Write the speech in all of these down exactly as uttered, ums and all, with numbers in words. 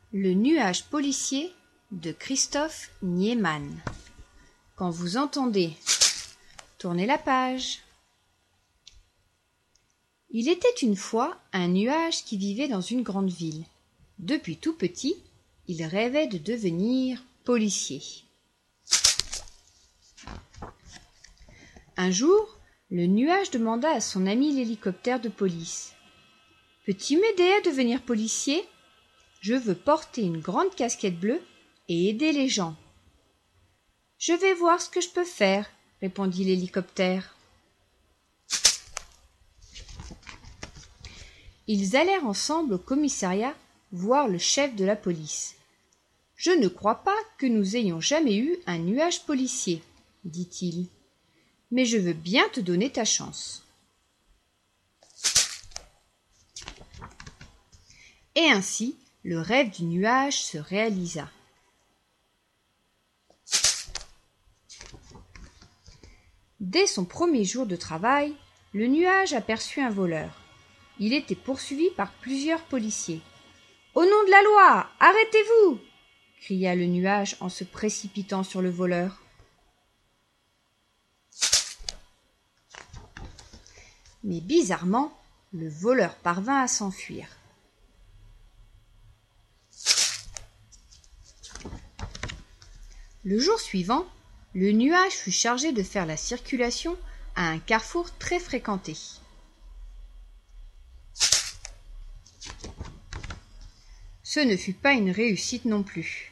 Le nuage policier de Christophe Niemann. Quand vous entendez, tournez la page. Il était une fois un nuage qui vivait dans une grande ville. Depuis tout petit, il rêvait de devenir policier. Un jour, le nuage demanda à son ami l'hélicoptère de police. « Peux-tu m'aider à devenir policier ? Je veux porter une grande casquette bleue et aider les gens. »« Je vais voir ce que je peux faire, » répondit l'hélicoptère. Ils allèrent ensemble au commissariat voir le chef de la police. « Je ne crois pas que nous ayons jamais eu un nuage policier, » dit-il. « Mais je veux bien te donner ta chance. » Et ainsi, le rêve du nuage se réalisa. Dès son premier jour de travail, le nuage aperçut un voleur. Il était poursuivi par plusieurs policiers. « Au nom de la loi, arrêtez-vous !» cria le nuage en se précipitant sur le voleur. Mais bizarrement, le voleur parvint à s'enfuir. Le jour suivant, le nuage fut chargé de faire la circulation à un carrefour très fréquenté. Ce ne fut pas une réussite non plus.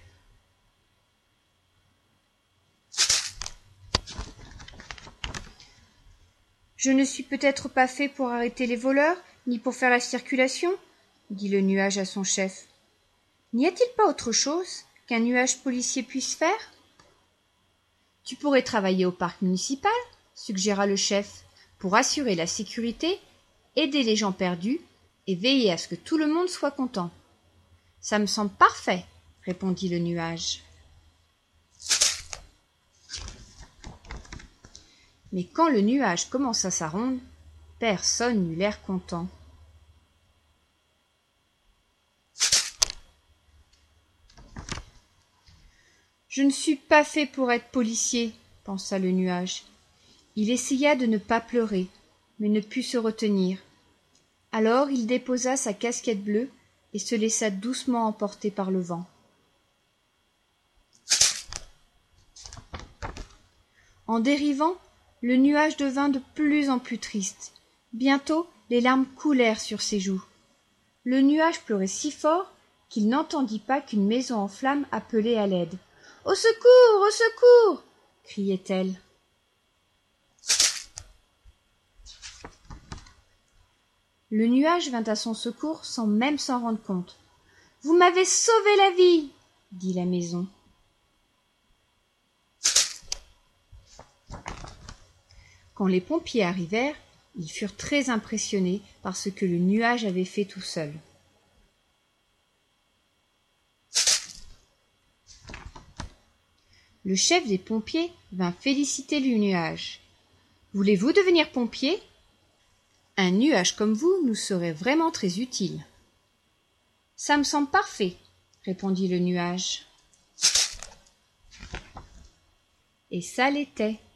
« Je ne suis peut-être pas fait pour arrêter les voleurs, ni pour faire la circulation, » dit le nuage à son chef. « N'y a-t-il pas autre chose qu'un nuage policier puisse faire ? » « Tu pourrais travailler au parc municipal, » suggéra le chef, « pour assurer la sécurité, aider les gens perdus et veiller à ce que tout le monde soit content. »« Ça me semble parfait, » répondit le nuage. Mais quand le nuage commença sa ronde, personne n'eut l'air content. « Je ne suis pas fait pour être policier, » pensa le nuage. Il essaya de ne pas pleurer, mais ne put se retenir. Alors il déposa sa casquette bleue et se laissa doucement emporter par le vent. En dérivant, le nuage devint de plus en plus triste. Bientôt, les larmes coulèrent sur ses joues. Le nuage pleurait si fort qu'il n'entendit pas qu'une maison en flammes appelait à l'aide. « Au secours, au secours !» criait-elle. Le nuage vint à son secours sans même s'en rendre compte. « Vous m'avez sauvé la vie !» dit la maison. Quand les pompiers arrivèrent, ils furent très impressionnés par ce que le nuage avait fait tout seul. Le chef des pompiers vint féliciter le nuage. « Voulez-vous devenir pompier ? Un nuage comme vous nous serait vraiment très utile. »« Ça me semble parfait, » répondit le nuage. Et ça l'était.